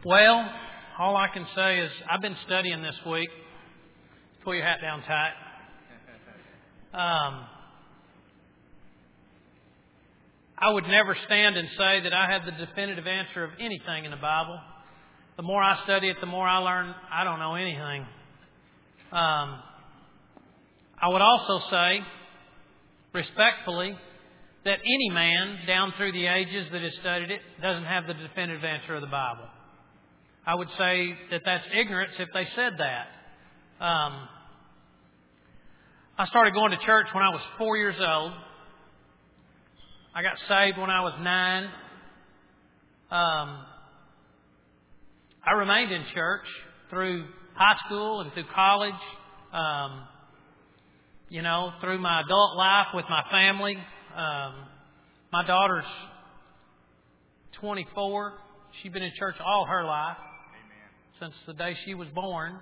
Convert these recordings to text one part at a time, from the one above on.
Well, all I can say is I've been studying this week. Pull your hat down tight. I would never stand and say that I have the definitive answer of anything in the Bible. The more I study it, the more I learn I don't know anything. I would also say, respectfully, that any man down through the ages that has studied it doesn't have the definitive answer of the Bible. I would say that that's ignorance if they said that. I started going to church when I was 4 years old. I got saved when I was 9. I remained in church through high school and through college, through my adult life with my family. My daughter's 24. She's been in church all her life. Since the day she was born.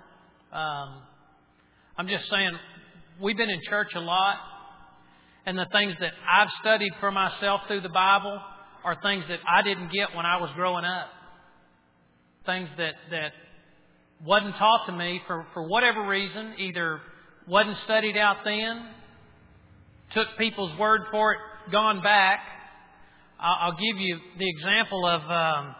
I'm just saying, we've been in church a lot, and the things that I've studied for myself through the Bible are things that I didn't get when I was growing up. Things that wasn't taught to me for whatever reason, either wasn't studied out then, took people's word for it, gone back. I'll give you the example of...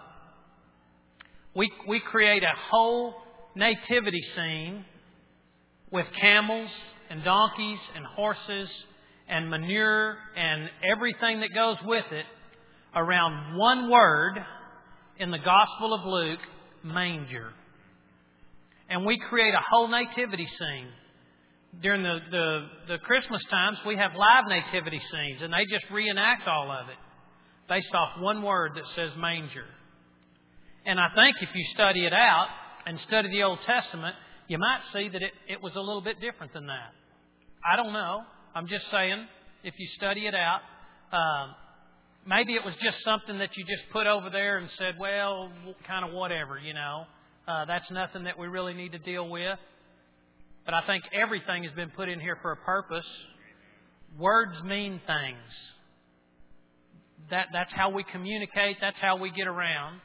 We create a whole nativity scene with camels and donkeys and horses and manure and everything that goes with it around one word in the Gospel of Luke, manger. And we create a whole nativity scene. During the Christmas times, we have live nativity scenes, and they just reenact all of it based off one word that says manger. And I think if you study it out and study the Old Testament, you might see that it was a little bit different than that. I don't know. I'm just saying, if you study it out, maybe it was just something that you just put over there and said, well, kind of whatever, that's nothing that we really need to deal with. But I think everything has been put in here for a purpose. Words mean things. That's how we communicate. That's how we get around.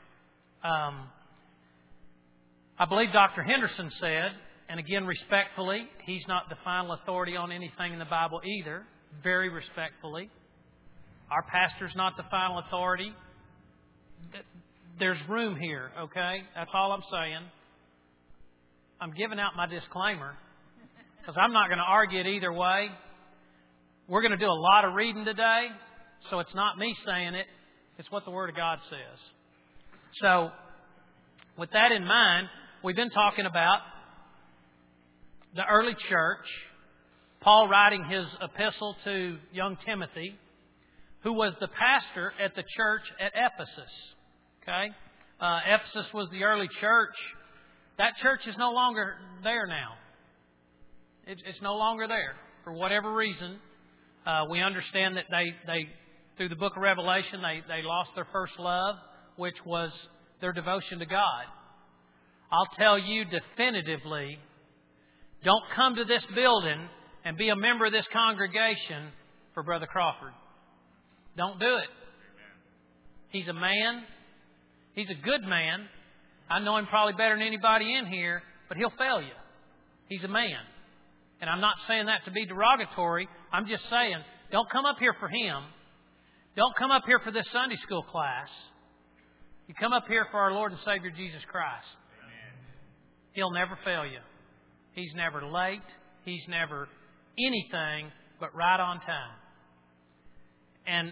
I believe Dr. Henderson said, and again respectfully, he's not the final authority on anything in the Bible either, very respectfully. Our pastor's not the final authority. There's room here, okay? That's all I'm saying. I'm giving out my disclaimer because I'm not going to argue it either way. We're going to do a lot of reading today, so it's not me saying it. It's what the Word of God says. So, with that in mind, we've been talking about the early church, Paul writing his epistle to young Timothy, who was the pastor at the church at Ephesus. Okay? Ephesus was the early church. That church is no longer there now. It's no longer there. For whatever reason, we understand that they through the book of Revelation, they lost their first love, which was their devotion to God. I'll tell you definitively, don't come to this building and be a member of this congregation for Brother Crawford. Don't do it. He's a man. He's a good man. I know him probably better than anybody in here, but he'll fail you. He's a man. And I'm not saying that to be derogatory. I'm just saying, don't come up here for him. Don't come up here for this Sunday school class. You come up here for our Lord and Savior Jesus Christ. Amen. He'll never fail you. He's never late. He's never anything but right on time. And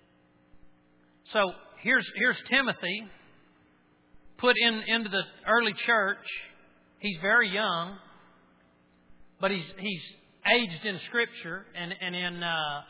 so here's Timothy put into the early church. He's very young, but he's aged in Scripture, and in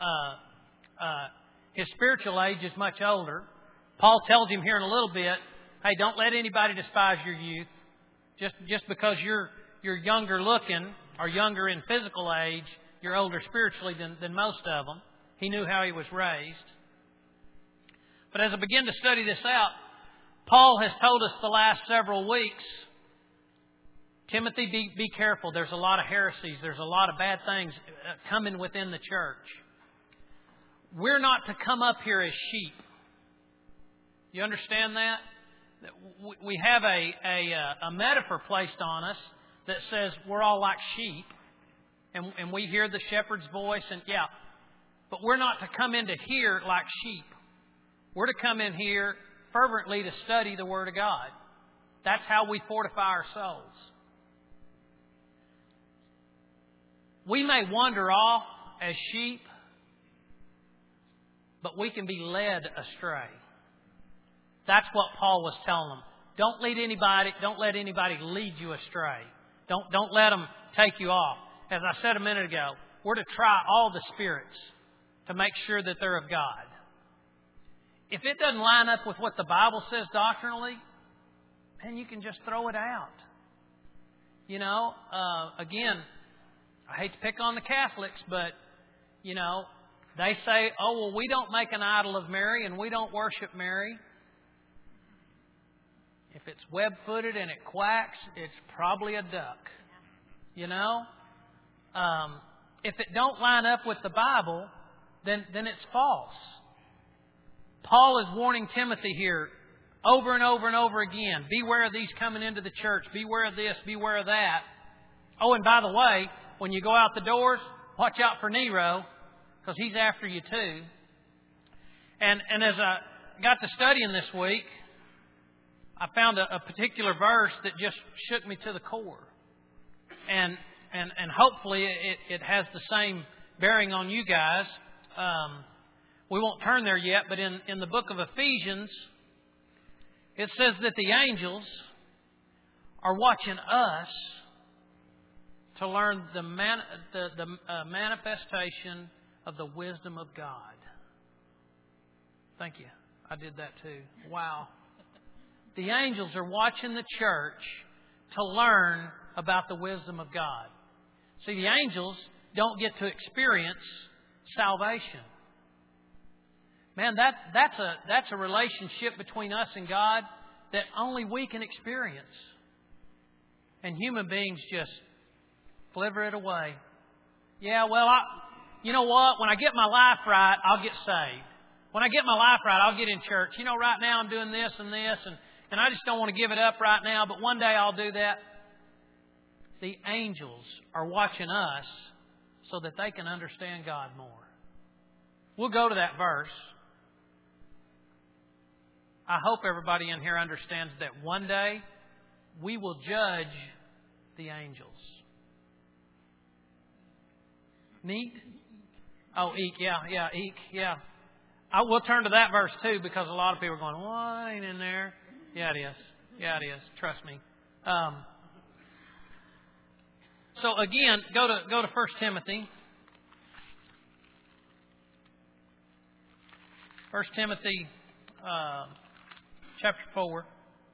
his spiritual age is much older. Paul tells him here in a little bit, hey, don't let anybody despise your youth. Just because you're younger looking or younger in physical age, you're older spiritually than most of them. He knew how he was raised. But as I begin to study this out, Paul has told us the last several weeks, Timothy, be careful. There's a lot of heresies. There's a lot of bad things coming within the church. We're not to come up here as sheep. You understand that? We have a metaphor placed on us that says we're all like sheep, and we hear the shepherd's voice, and but we're not to come in to hear like sheep. We're to come in here fervently to study the Word of God. That's how we fortify our souls. We may wander off as sheep, but we can be led astray. That's what Paul was telling them. Don't let anybody lead you astray. Don't let them take you off. As I said a minute ago, we're to try all the spirits to make sure that they're of God. If it doesn't line up with what the Bible says doctrinally, then you can just throw it out. Again, I hate to pick on the Catholics, but, they say, we don't make an idol of Mary and we don't worship Mary. If it's web-footed and it quacks, it's probably a duck. If it don't line up with the Bible, then it's false. Paul is warning Timothy here over and over and over again. Beware of these coming into the church. Beware of this. Beware of that. Oh, and by the way, when you go out the doors, watch out for Nero, because he's after you too. And as I got to studying this week, I found a particular verse that just shook me to the core. And hopefully it has the same bearing on you guys. We won't turn there yet, but in the book of Ephesians, it says that the angels are watching us to learn the manifestation of the wisdom of God. Thank you. I did that too. Wow. The angels are watching the church to learn about the wisdom of God. See, the angels don't get to experience salvation. Man, that's a relationship between us and God that only we can experience. And human beings just fliver it away. Yeah, well, you know what? When I get my life right, I'll get saved. When I get my life right, I'll get in church. Right now I'm doing this and this, and I just don't want to give it up right now, but one day I'll do that. The angels are watching us so that they can understand God more. We'll go to that verse. I hope everybody in here understands that one day we will judge the angels. Neat? Oh, eek, yeah, eek, yeah. We'll turn to that verse too, because a lot of people are going, "What ain't in there?" Yeah, it is. Yeah, it is. Trust me. So again, go to 1 Timothy. 1 Timothy chapter 4.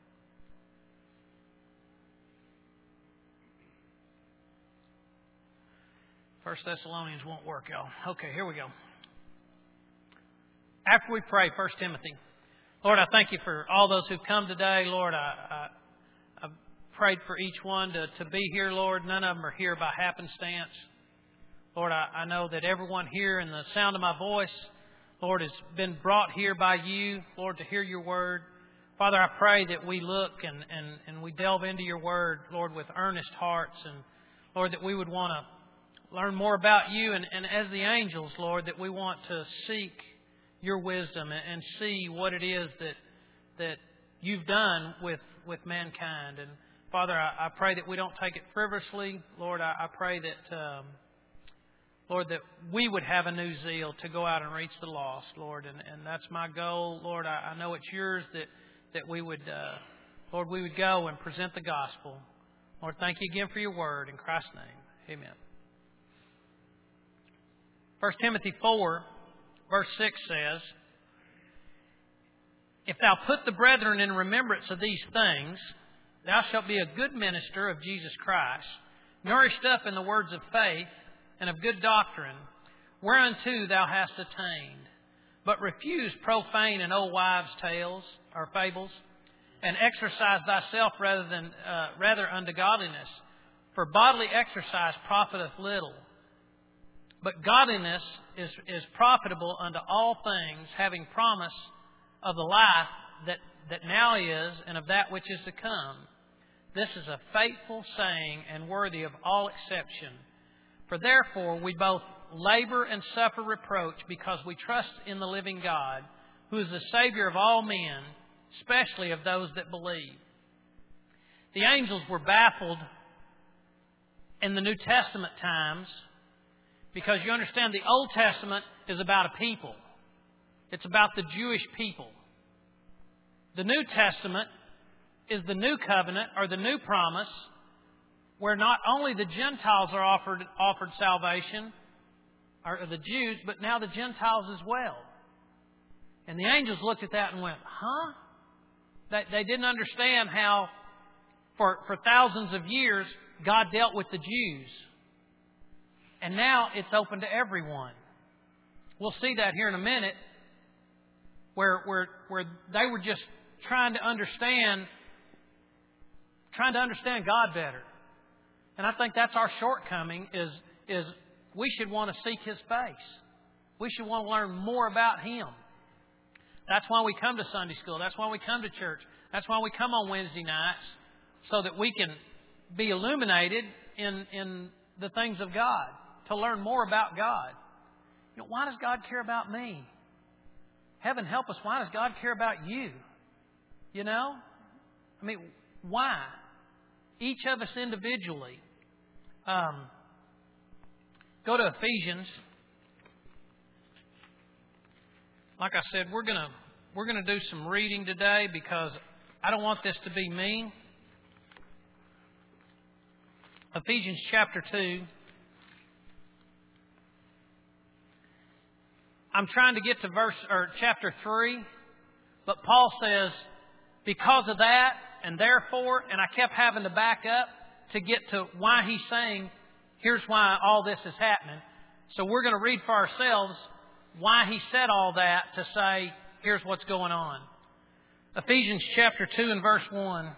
First Thessalonians won't work, y'all. Okay, here we go. After we pray, 1 Timothy. Lord, I thank you for all those who've come today. Lord, I've prayed for each one to be here, Lord. None of them are here by happenstance. Lord, I know that everyone here in the sound of my voice, Lord, has been brought here by you, Lord, to hear your word. Father, I pray that we look and we delve into your word, Lord, with earnest hearts. And, Lord, that we would want to learn more about you. And as the angels, Lord, that we want to seek your wisdom and see what it is that you've done with mankind. And Father, I pray that we don't take it frivolously. Lord, I pray that, Lord, that we would have a new zeal to go out and reach the lost, Lord. And that's my goal. Lord, I know it's yours that we would, Lord, we would go and present the gospel. Lord, thank you again for your word. In Christ's name, amen. 1 Timothy 4, verse 6 says, "If thou put the brethren in remembrance of these things, thou shalt be a good minister of Jesus Christ, nourished up in the words of faith and of good doctrine, whereunto thou hast attained. But refuse profane and old wives' tales or fables, and exercise thyself rather unto godliness. For bodily exercise profiteth little, but godliness is profitable unto all things, having promise of the life that that now is and of that which is to come. This is a faithful saying and worthy of all exception. For therefore we both labor and suffer reproach because we trust in the living God, who is the Savior of all men, especially of those that believe. The angels were baffled in the New Testament times because you understand the Old Testament is about a people. It's about the Jewish people. The New Testament is the new covenant or the new promise where not only the Gentiles are offered salvation, or the Jews, but now the Gentiles as well. And the angels looked at that and went, huh? They didn't understand how for thousands of years God dealt with the Jews. And now it's open to everyone. We'll see that here in a minute where they were just trying to understand God better. And I think that's our shortcoming is we should want to seek His face. We should want to learn more about Him. That's why we come to Sunday school. That's why we come to church. That's why we come on Wednesday nights, so that we can be illuminated in the things of God, to learn more about God. You know, why does God care about me? Heaven help us, why does God care about you? You know? I mean, why? Each of us individually. Go to Ephesians. Like I said, we're gonna do some reading today because I don't want this to be me. Ephesians chapter 2. I'm trying to get to chapter 3, but Paul says, because of that and therefore, and I kept having to back up to get to why he's saying, here's why all this is happening. So we're going to read for ourselves why he said all that to say, here's what's going on. Ephesians chapter 2 and verse 1.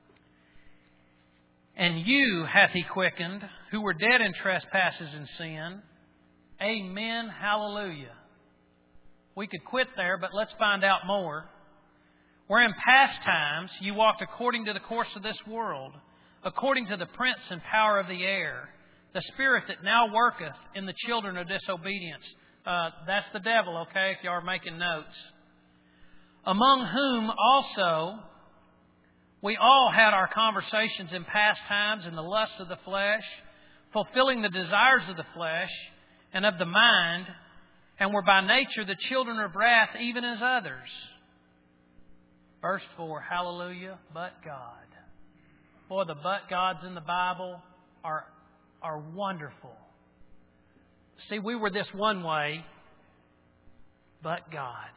And you hath He quickened, who were dead in trespasses and sin. Amen. Hallelujah. We could quit there, but let's find out more. Where in past times you walked according to the course of this world, according to the prince and power of the air, the spirit that now worketh in the children of disobedience. That's the devil, okay, if you are making notes. Among whom also we all had our conversations in past times in the lusts of the flesh, fulfilling the desires of the flesh and of the mind, and were by nature the children of wrath, even as others. Verse 4, hallelujah, but God. Boy, the but gods in the Bible are wonderful. See, we were this one way, but God.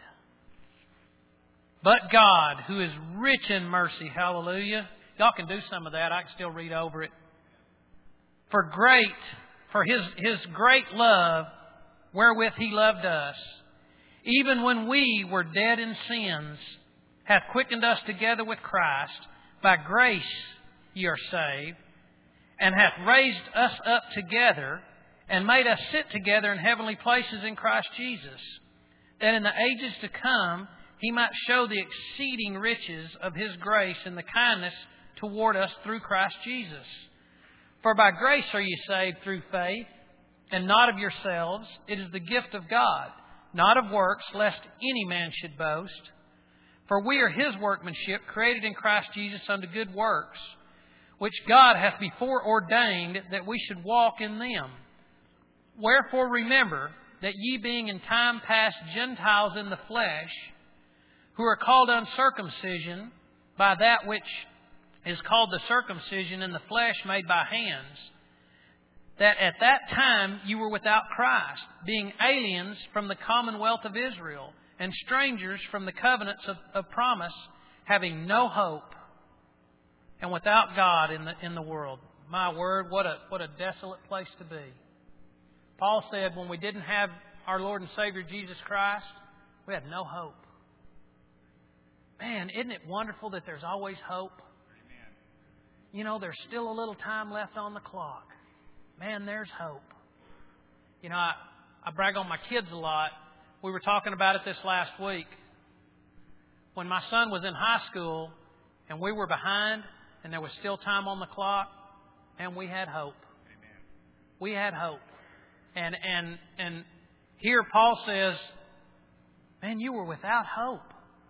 But God, who is rich in mercy, hallelujah. Y'all can do some of that. I can still read over it. For His great love, wherewith He loved us, even when we were dead in sins, hath quickened us together with Christ. By grace ye are saved, and hath raised us up together, and made us sit together in heavenly places in Christ Jesus, that in the ages to come He might show the exceeding riches of His grace and the kindness toward us through Christ Jesus. For by grace are ye saved through faith, and not of yourselves. It is the gift of God, not of works, lest any man should boast. For we are His workmanship, created in Christ Jesus unto good works, which God hath before ordained that we should walk in them. Wherefore remember that ye being in time past Gentiles in the flesh, who are called uncircumcision by that which is called the circumcision in the flesh made by hands, that at that time you were without Christ, being aliens from the commonwealth of Israel, and strangers from the covenants of promise, having no hope, and without God in the world. My word, what a desolate place to be. Paul said when we didn't have our Lord and Savior Jesus Christ, we had no hope. Man, isn't it wonderful that there's always hope? Amen. You know, there's still a little time left on the clock. Man, there's hope. You know, I brag on my kids a lot. We were talking about it this last week. when my son was in high school and we were behind and there was still time on the clock, and we had hope. Amen. We had hope. And here Paul says, man, you were without hope.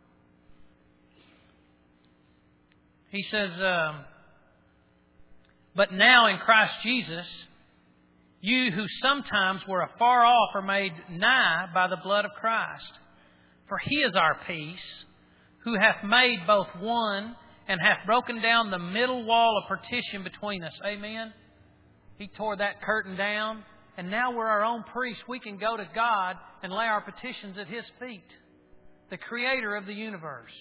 He says, but now in Christ Jesus, you who sometimes were afar off are made nigh by the blood of Christ. For He is our peace, who hath made both one and hath broken down the middle wall of partition between us. Amen? He tore that curtain down, and now we're our own priests. We can go to God and lay our petitions at His feet, the Creator of the universe.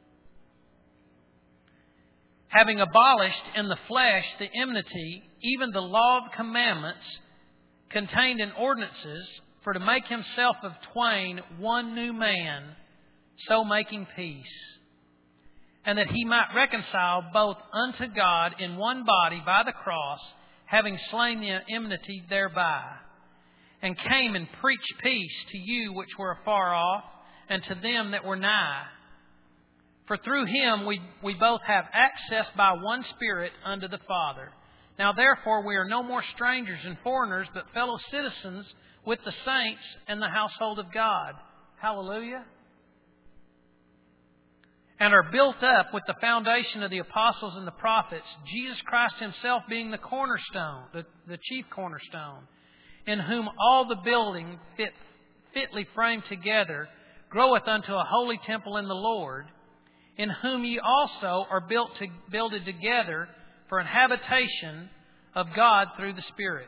Having abolished in the flesh the enmity, even the law of commandments contained in ordinances, for to make Himself of twain one new man, so making peace, and that He might reconcile both unto God in one body by the cross, having slain the enmity thereby, and came and preached peace to you which were afar off, and to them that were nigh. For through Him we both have access by one Spirit unto the Father. Now therefore we are no more strangers and foreigners, but fellow citizens with the saints and the household of God. Hallelujah. And are built up with the foundation of the apostles and the prophets, Jesus Christ Himself being the cornerstone, the chief cornerstone, in whom all the building fitly framed together groweth unto a holy temple in the Lord, in whom ye also are builded together for an habitation of God through the Spirit.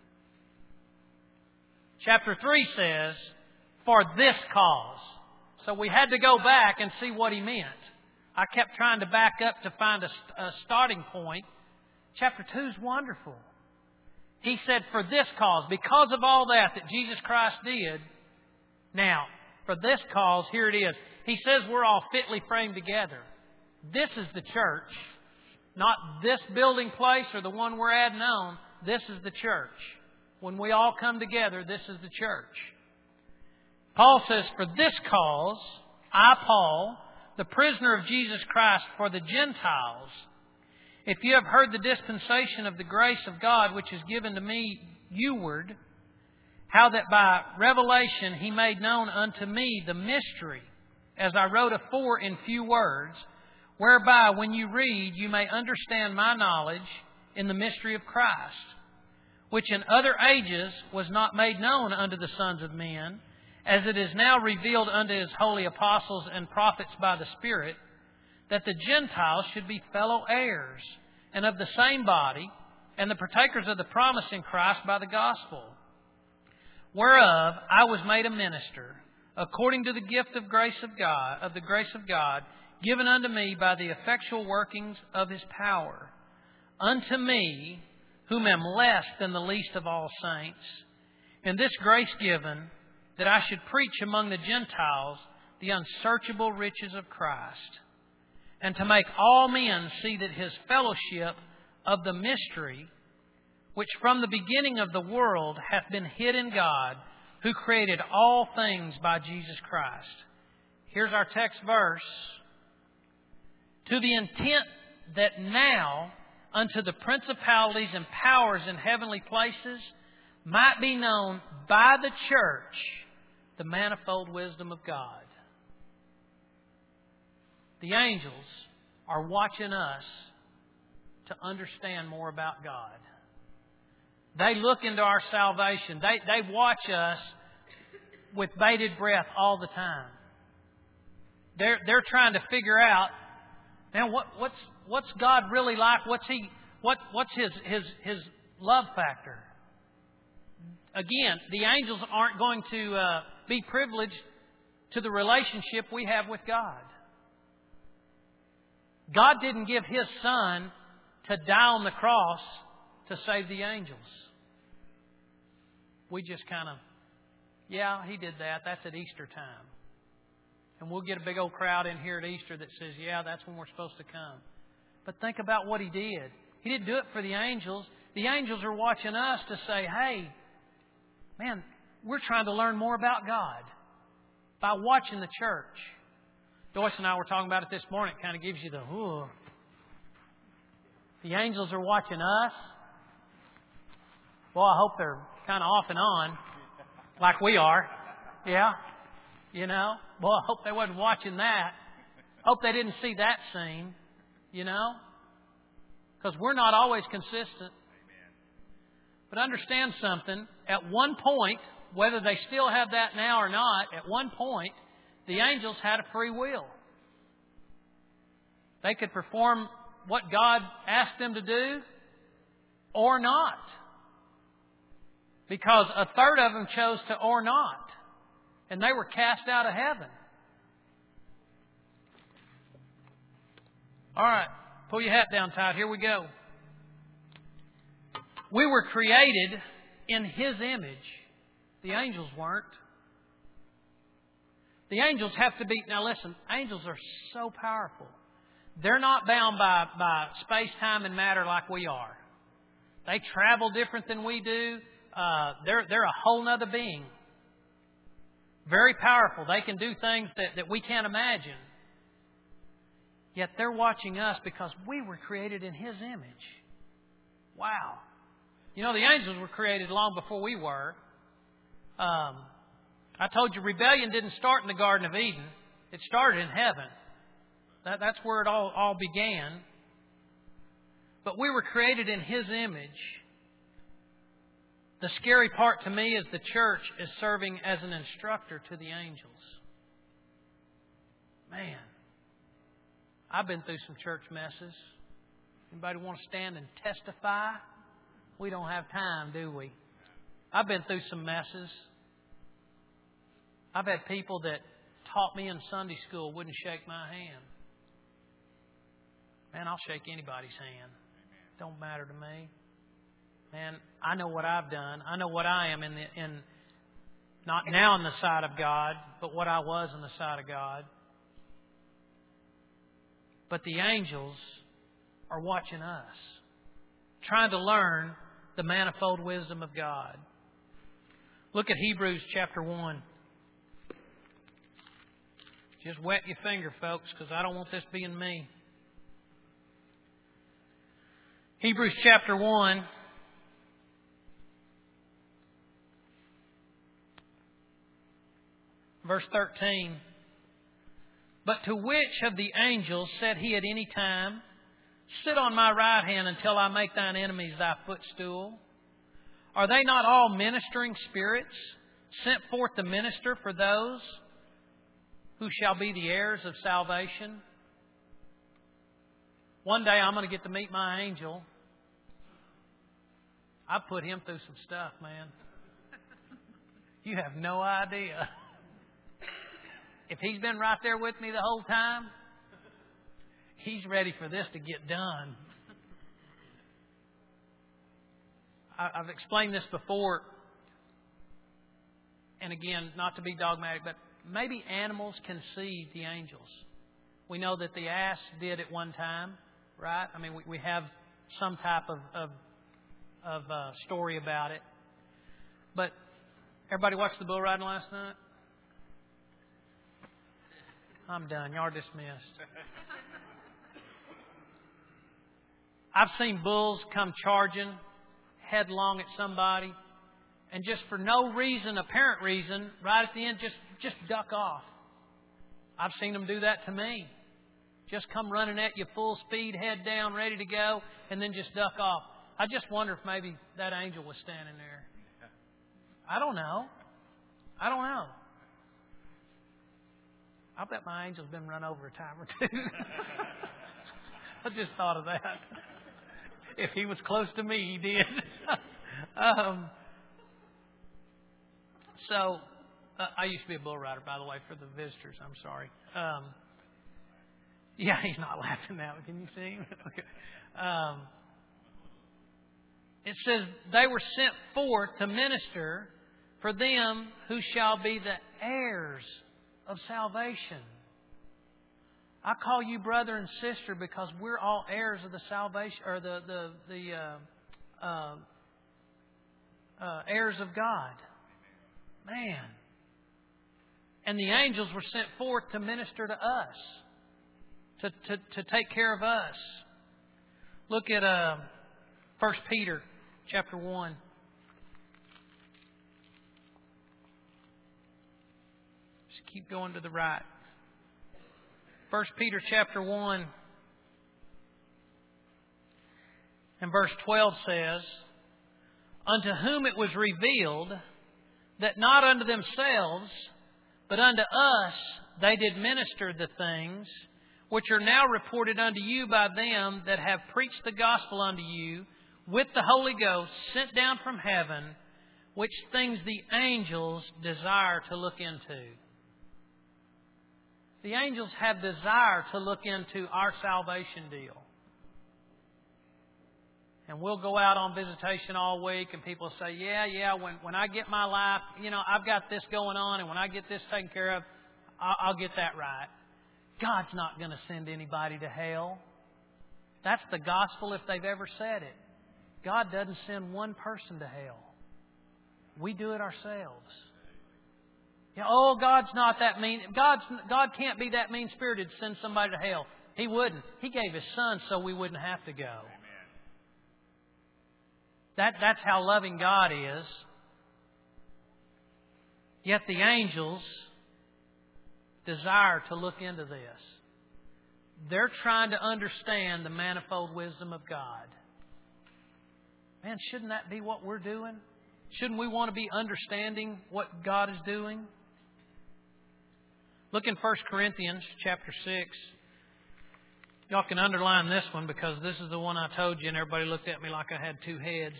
Chapter 3 says, for this cause. So we had to go back and see what he meant. I kept trying to back up to find a starting point. Chapter 2 is wonderful. He said, for this cause, because of all that Jesus Christ did. Now, for this cause, here it is. He says we're all fitly framed together. This is the church. Not this building place or the one we're adding on. This is the church. When we all come together, this is the church. Paul says, for this cause, I, Paul, the prisoner of Jesus Christ for the Gentiles, if you have heard the dispensation of the grace of God which is given to me youward, how that by revelation He made known unto me the mystery, as I wrote afore in few words, whereby when you read you may understand my knowledge in the mystery of Christ, which in other ages was not made known unto the sons of men, as it is now revealed unto His holy apostles and prophets by the Spirit, that the Gentiles should be fellow heirs, and of the same body, and the partakers of the promise in Christ by the gospel, whereof I was made a minister, according to the gift of grace of God, given unto me by the effectual workings of His power, unto me, whom am less than the least of all saints, and this grace given, that I should preach among the Gentiles the unsearchable riches of Christ, and to make all men see that His fellowship of the mystery, which from the beginning of the world hath been hid in God, who created all things by Jesus Christ. Here's our text verse. To the intent that now unto the principalities and powers in heavenly places might be known by the church the manifold wisdom of God. The angels are watching us to understand more about God. They look into our salvation. They watch us with bated breath all the time. They're trying to figure out, man, what's God really like? What's his love factor? Again, the angels aren't going to be privileged to the relationship we have with God. God didn't give His Son to die on the cross to save the angels. We just kind of, yeah, He did that. That's at Easter time. And we'll get a big old crowd in here at Easter that says, yeah, that's when we're supposed to come. But think about what He did. He didn't do it for the angels. The angels are watching us to say, hey, man, we're trying to learn more about God by watching the church. Joyce and I were talking about it this morning. It kind of gives you the, ooh. The angels are watching us. Well, I hope they're kind of off and on, like we are. Yeah? You know? Well, I hope they wasn't watching that. Hope they didn't see that scene. You know? Because we're not always consistent. But understand something. At one point, whether they still have that now or not, at one point, the angels had a free will. They could perform what God asked them to do or not. Because a third of them chose to or not. And they were cast out of heaven. All right. Pull your hat down tight. Here we go. We were created in His image. The angels weren't. The angels have to be... Now listen, angels are so powerful. They're not bound by space, time, and matter like we are. They travel different than we do. They're a whole other being. Very powerful. They can do things that we can't imagine. Yet they're watching us because we were created in His image. Wow. You know, the angels were created long before we were. I told you rebellion didn't start in the Garden of Eden. It started in heaven. That's where it all began. But we were created in His image. The scary part to me is the church is serving as an instructor to the angels. Man, I've been through some church messes. Anybody want to stand and testify? We don't have time, do we? I've been through some messes. I've had people that taught me in Sunday school wouldn't shake my hand. Man, I'll shake anybody's hand. Don't matter to me. Man, I know what I've done. I know what I am in not now in the sight of God, but what I was in the sight of God. But the angels are watching us, trying to learn the manifold wisdom of God. Look at Hebrews chapter 1. Just wet your finger, folks, because I don't want this being me. Hebrews chapter 1. Verse 13. But to which of the angels said He at any time, sit on my right hand until I make thine enemies thy footstool? Are they not all ministering spirits, sent forth to minister for those who shall be the heirs of salvation? One day I'm going to get to meet my angel. I've put him through some stuff, man. You have no idea. If he's been right there with me the whole time, he's ready for this to get done. I've explained this before. And again, not to be dogmatic, but maybe animals conceive the angels. We know that the ass did at one time, right? I mean, we have some type of story about it. But everybody watched the bull riding last night? I'm done. Y'all are dismissed. I've seen bulls come charging headlong at somebody, and just for no reason, apparent reason, right at the end, just duck off. I've seen them do that to me. Just come running at you full speed, head down, ready to go, and then just duck off. I just wonder if maybe that angel was standing there. I don't know. I bet my angel's been run over a time or two. I just thought of that. If he was close to me, he did. I used to be a bull rider, by the way, for the visitors. I'm sorry. Yeah, he's not laughing now. Can you see him? Okay. It says, they were sent forth to minister for them who shall be the heirs of salvation. I call you brother and sister because we're all heirs of the salvation, or the heirs of God. Man. And the angels were sent forth to minister to us, to take care of us. Look at 1 Peter chapter 1. Just keep going to the right. 1 Peter chapter 1 and verse 12 says, unto whom it was revealed that not unto themselves, but unto us they did minister the things which are now reported unto you by them that have preached the gospel unto you with the Holy Ghost sent down from heaven, which things the angels desire to look into. The angels have desire to look into our salvation deal. And we'll go out on visitation all week and people say, yeah, when I get my life, I've got this going on, and when I get this taken care of, I'll get that right. God's not going to send anybody to hell. That's the gospel if they've ever said it. God doesn't send one person to hell. We do it ourselves. God's not that mean. God can't be that mean-spirited to send somebody to hell. He wouldn't. He gave His Son so we wouldn't have to go. That's how loving God is. Yet the angels desire to look into this. They're trying to understand the manifold wisdom of God. Man, shouldn't that be what we're doing? Shouldn't we want to be understanding what God is doing? Look in 1 Corinthians chapter 6. Y'all can underline this one because this is the one I told you and everybody looked at me like I had two heads.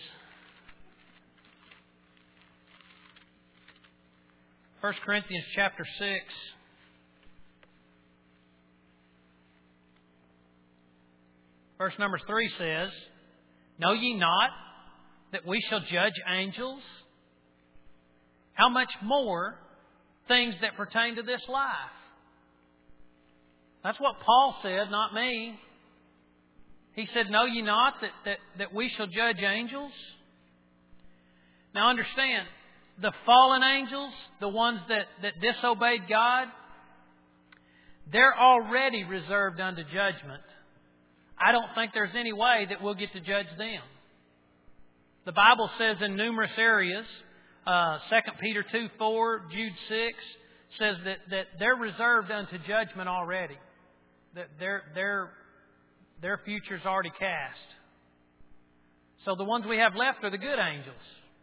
1 Corinthians chapter 6. Verse number 3 says, know ye not that we shall judge angels? How much more things that pertain to this life? That's what Paul said, not me. He said, know ye not that we shall judge angels? Now understand, the fallen angels, the ones that disobeyed God, they're already reserved unto judgment. I don't think there's any way that we'll get to judge them. The Bible says in numerous areas, 2 Peter 2:4, Jude 6, says that they're reserved unto judgment already. That their future's already cast. So the ones we have left are the good angels.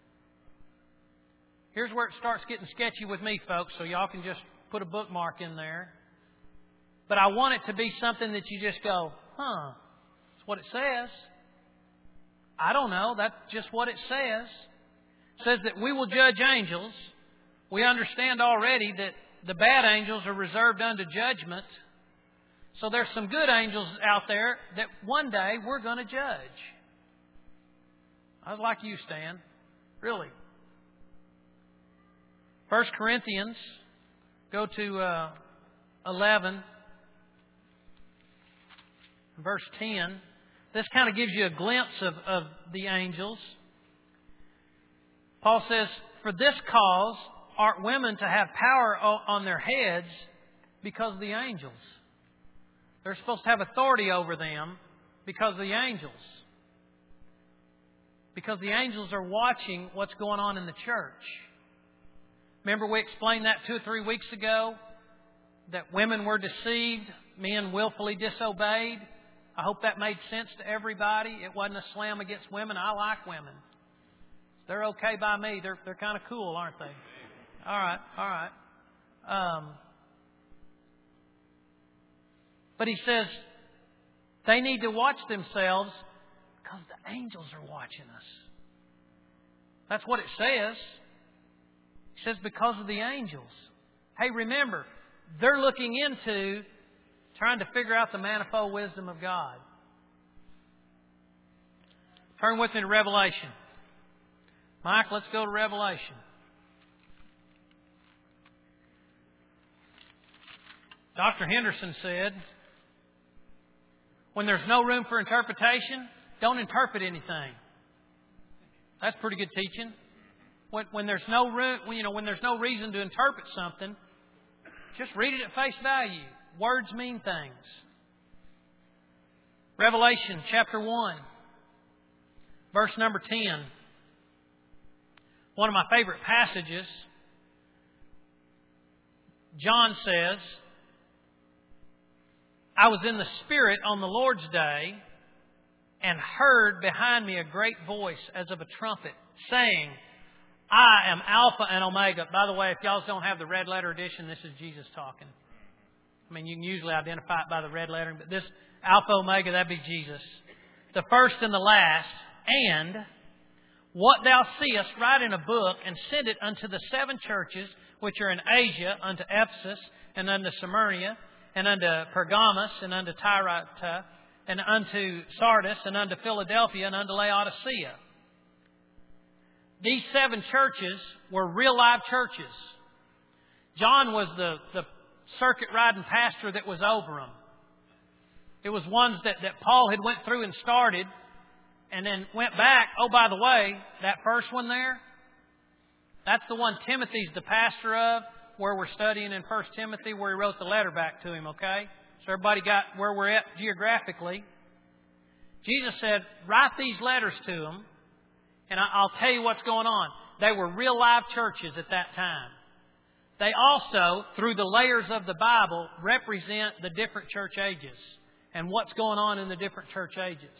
Here's where it starts getting sketchy with me, folks, so y'all can just put a bookmark in there. But I want it to be something that you just go, that's what it says. I don't know, that's just what it says. It says that we will judge angels. We understand already that the bad angels are reserved unto judgment. So there's some good angels out there that one day we're going to judge. I was like you, Stan. Really. 1 Corinthians, go to 11, verse 10. This kind of gives you a glimpse of the angels. Paul says, for this cause ought women to have power on their heads because of the angels. They're supposed to have authority over them because of the angels. Because the angels are watching what's going on in the church. Remember we explained that 2 or 3 weeks ago? That women were deceived, men willfully disobeyed. I hope that made sense to everybody. It wasn't a slam against women. I like women. They're okay by me. They're kind of cool, aren't they? All right. But he says they need to watch themselves because the angels are watching us. That's what it says. It says because of the angels. Hey, remember, they're looking into trying to figure out the manifold wisdom of God. Turn with me to Revelation. Mike, let's go to Revelation. Dr. Henderson said, when there's no room for interpretation, don't interpret anything. That's pretty good teaching. When there's no room, when there's no reason to interpret something, Just read it at face value. Words mean things. Revelation chapter 1, verse number 10. One of my favorite passages. John says, I was in the Spirit on the Lord's day and heard behind me a great voice as of a trumpet saying, I am Alpha and Omega. By the way, if y'all don't have the red letter edition, this is Jesus talking. I mean, you can usually identify it by the red lettering, but this Alpha Omega, that'd be Jesus. The first and the last. And what thou seest, write in a book and send it unto the 7 churches which are in Asia, unto Ephesus, and unto Smyrna, and unto Pergamos, and unto Thyatira, and unto Sardis, and unto Philadelphia, and unto Laodicea. These 7 churches were real live churches. John was the circuit riding pastor that was over them. It was ones that Paul had went through and started, and then went back. Oh, by the way, that first one there, that's the one Timothy's the pastor of, where we're studying in 1 Timothy, where he wrote the letter back to him, okay? So everybody got where we're at geographically. Jesus said, write these letters to them, and I'll tell you what's going on. They were real live churches at that time. They also, through the layers of the Bible, represent the different church ages and what's going on in the different church ages.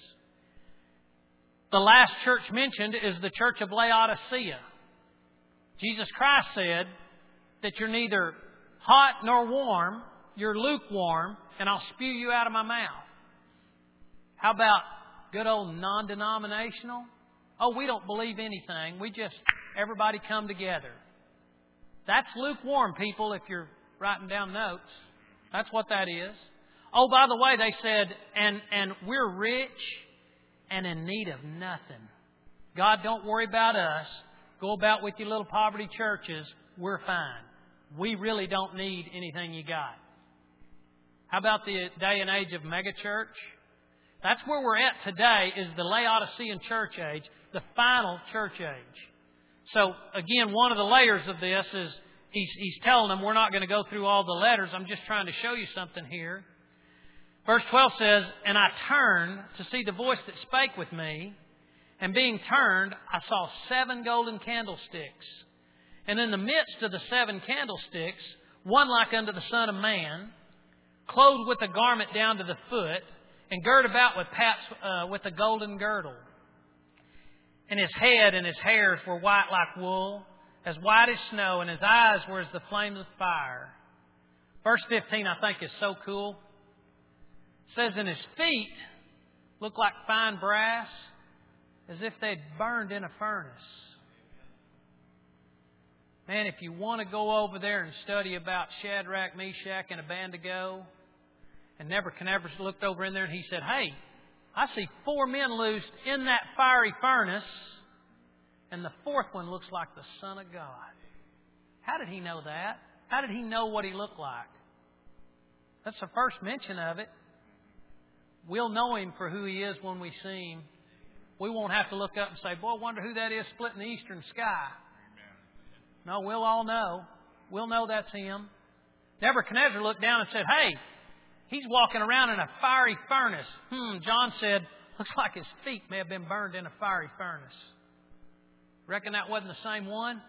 The last church mentioned is the church of Laodicea. Jesus Christ said that you're neither hot nor warm, you're lukewarm, and I'll spew you out of my mouth. How about good old non-denominational? Oh, we don't believe anything. We just, everybody come together. That's lukewarm, people, if you're writing down notes. That's what that is. Oh, by the way, they said, and we're rich and in need of nothing. God, don't worry about us. Go about with your little poverty churches. We're fine. We really don't need anything you got. How about the day and age of megachurch? That's where we're at today, is the Laodicean church age, the final church age. So, again, one of the layers of this is he's telling them, we're not going to go through all the letters. I'm just trying to show you something here. Verse 12 says, and I turned to see the voice that spake with me, and being turned, I saw 7 golden candlesticks. And in the midst of the 7 candlesticks, one like unto the Son of Man, clothed with a garment down to the foot, and girt about with a golden girdle. And his head and his hairs were white like wool, as white as snow, and his eyes were as the flames of fire. Verse 15, I think, is so cool. It says, and his feet looked like fine brass, as if they'd burned in a furnace. Man, if you want to go over there and study about Shadrach, Meshach, and Abednego, and Nebuchadnezzar looked over in there and he said, hey, I see 4 men loosed in that fiery furnace, and the 4th one looks like the Son of God. How did he know that? How did he know what he looked like? That's the first mention of it. We'll know him for who he is when we see him. We won't have to look up and say, boy, I wonder who that is splitting the eastern sky. No, we'll all know. We'll know that's him. Nebuchadnezzar looked down and said, hey, he's walking around in a fiery furnace. John said, looks like his feet may have been burned in a fiery furnace. Reckon that wasn't the same one?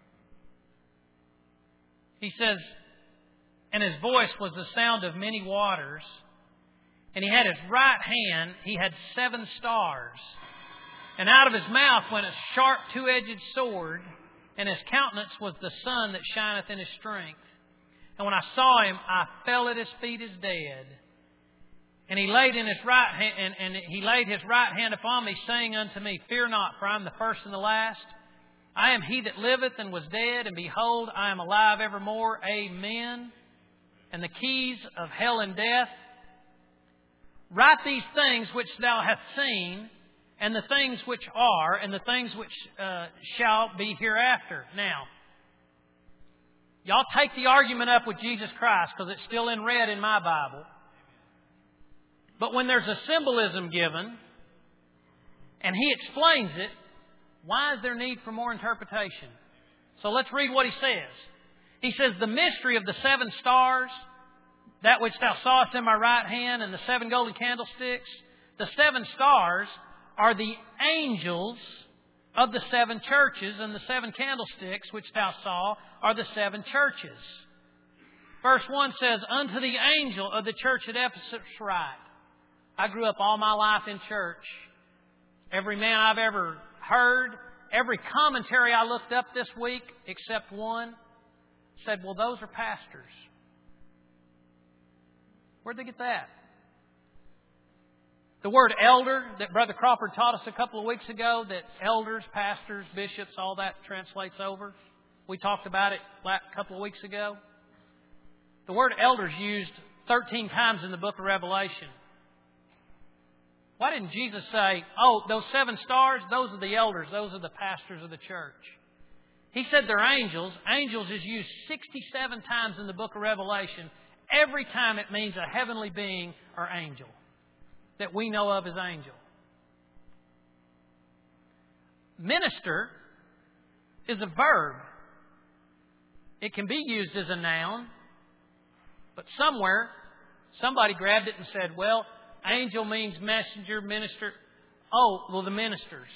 He says, and his voice was the sound of many waters. And he had his right hand, he had 7 stars. And out of his mouth went a sharp 2-edged sword, and his countenance was the sun that shineth in his strength. And when I saw him, I fell at his feet as dead. And he laid his right hand upon me, saying unto me, fear not, for I am the first and the last. I am he that liveth and was dead, and behold, I am alive evermore. Amen. And the keys of hell and death. Write these things which thou hast seen, and the things which are, and the things which shall be hereafter. Now, y'all take the argument up with Jesus Christ, because it's still in red in my Bible. But when there's a symbolism given, and he explains it, why is there need for more interpretation? So let's read what he says. He says, the mystery of the 7 stars, that which thou sawest in my right hand, and the 7 golden candlesticks, the 7 stars are the angels of the 7 churches, and the 7 candlesticks which thou saw are the 7 churches. Verse 1 says, unto the angel of the church at Ephesus write. I grew up all my life in church. Every man I've ever heard, every commentary I looked up this week, except one, said, well, those are pastors. Where'd they get that? The word elder that Brother Crawford taught us a couple of weeks ago, that elders, pastors, bishops, all that translates over. We talked about it a couple of weeks ago. The word elder is used 13 times in the book of Revelation. Why didn't Jesus say, oh, those 7 stars, those are the elders, those are the pastors of the church? He said they're angels. Angels is used 67 times in the book of Revelation. Every time it means a heavenly being or angel that we know of as angel. Minister is a verb. It can be used as a noun, but somewhere somebody grabbed it and said, well, angel means messenger, minister. Oh, well, the ministers.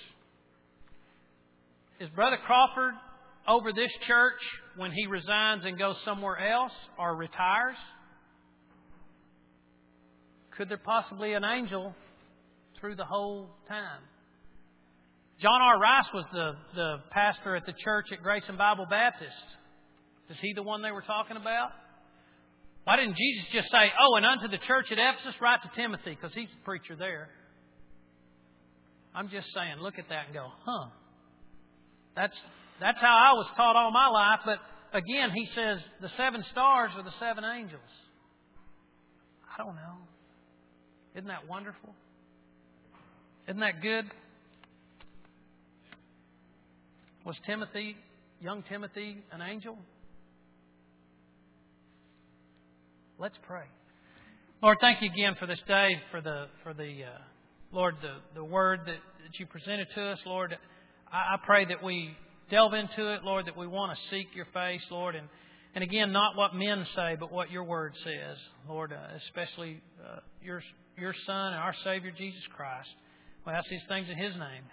Is Brother Crawford over this church when he resigns and goes somewhere else or retires? Could there possibly an angel through the whole time? John R. Rice was the pastor at the church at Grace and Bible Baptist. Is he the one they were talking about? Why didn't Jesus just say, oh, and unto the church at Ephesus, write to Timothy, because he's the preacher there. I'm just saying, look at that and go, huh. That's how I was taught all my life. But again, he says the 7 stars are the 7 angels. I don't know. Isn't that wonderful? Isn't that good? Was Timothy, young Timothy, an angel? Let's pray. Lord, thank you again for this day, for the Lord, the word that you presented to us, Lord. I pray that we delve into it, Lord, that we want to seek your face, Lord, and again, not what men say, but what your word says, Lord, especially your Son and our Savior, Jesus Christ. We ask these things in his name.